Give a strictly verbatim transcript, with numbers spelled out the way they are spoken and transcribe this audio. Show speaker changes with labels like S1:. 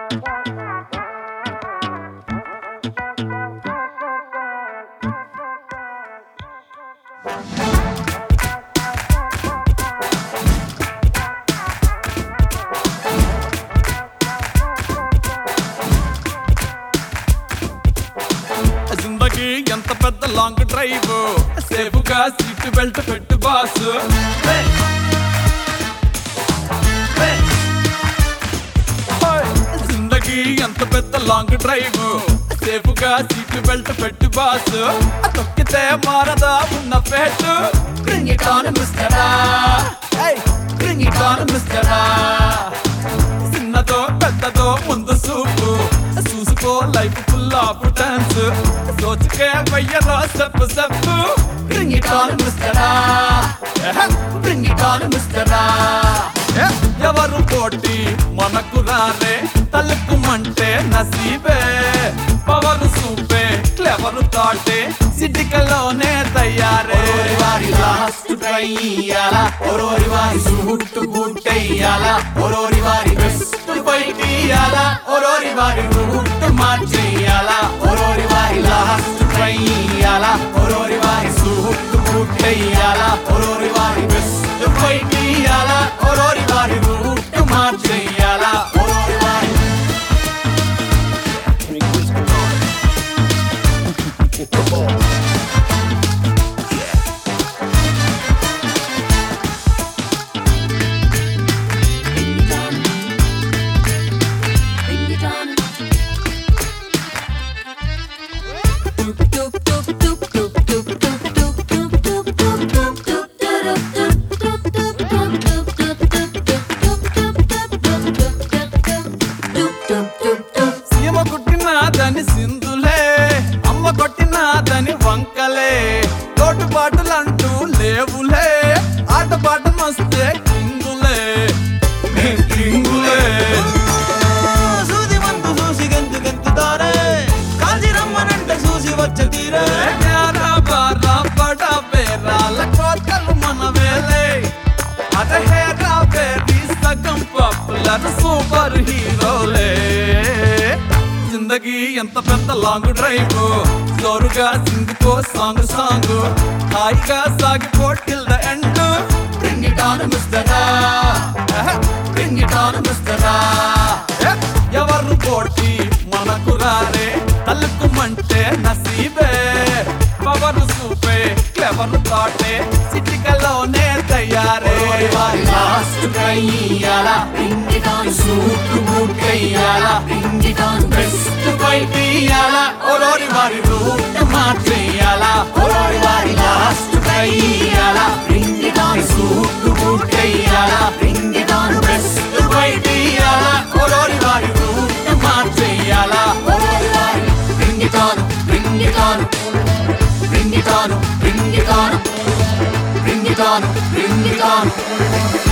S1: జిందగీ ఎంత పెద్ద long drive, సేఫ్గా సీట్ బెల్ట్ పెట్టు బాసు. జిందగీ ఎంత పెద్ద లాంగ్ డ్రైవ్, సేఫ్గా సీట్ బెల్ట్ పెట్టు బాసు. తొక్కితే మారదా ఉన్న పేటు. Bring it on మిస్టరా, bring it on మిస్టరా. చిన్నదో పెద్దదో ముందు సూపు, చూసుకో లైఫ్ ఫుల్ ఆఫ్ డాన్స్. సోచుకే వయ్యరా step step. Bring it on మిస్టరా, bring it on మిస్టరా. ఎవరు పోటీ మనకు రారే, తలుకుమంటే నసీబే. పవరు సూపే క్లెవరు తాటే, సిటికలోనే తయారే.
S2: వారి లాస్ట్ ట్రై ఇయ్యాలా, ఓరోరి వారి సూట్ బూట్ అయ్యాలా, ఓరోరి వారి బెస్ట్ బైట్ ఇయ్యాలా, ఓరోరి వారి రూట్ మార్చేయాలా. ఓరోరి వారి లాస్ట్ ట్రై ఇయ్యాలా, ఓరోరి వారి సూట్ బూట్ అయ్యాలా, ఓరోరి వారి బెస్ట్ బైట్ ఇయ్యాలా, ఓరోరి వారి రూట్ మార్చేయాలా. ఓరోరి వారి
S1: సీమ కొట్టినాదని సింధులే, అమ్మ కొట్టినాదని వంకలే. లోటుపాటులంటూ లేవులే, ఆటపాట మస్తే కింగులే, కింగులే.
S2: సూది మందు చూసి గంతు గంతుతారే, కాల్చి రమ్మనంటే చూసి వచ్చ తీరే.
S1: న్యారా బారా బడా బేరాల కోతలు మనవేలే. అదే హేరా బేరీ సగం పాపులర్ సూపర్ హీరోలే. జిందగీ ఎంత పెద్ద లాంగ్ డ్రైవ్, జోరుగా సింగిపో సాంగ్ సాంగ్. హాయిగా సాగిపో till the end.
S2: Bring it on మిస్టరా, bring it on మిస్టరా.
S1: ఎవరు పోటీ మనకు రారే, తలుకుమంటే నసీబే. పవరు సూపే క్లెవరు తాటే, సిటికలోనే తయారే.
S2: ఓరోరి వారి లాస్ట్ ట్రై ఇయ్యాలా, bring it on suit boot అయ్యాలా, bring it on best bite ఇయ్యాలా, ఓరోరి వారి రూట్ మార్చేయాలా. ఓరోరి వారి లాస్ట్ ట్రై ఇయ్యాలా, bring it on suit boot అయ్యాలా, bring it on best bite ఇయ్యాలా, ఓరోరి వారి రూట్ మార్చేయాలా. ఓరోరి వారి bring it on, bring it on, bring it on, bring it on, bring it on, bring it on.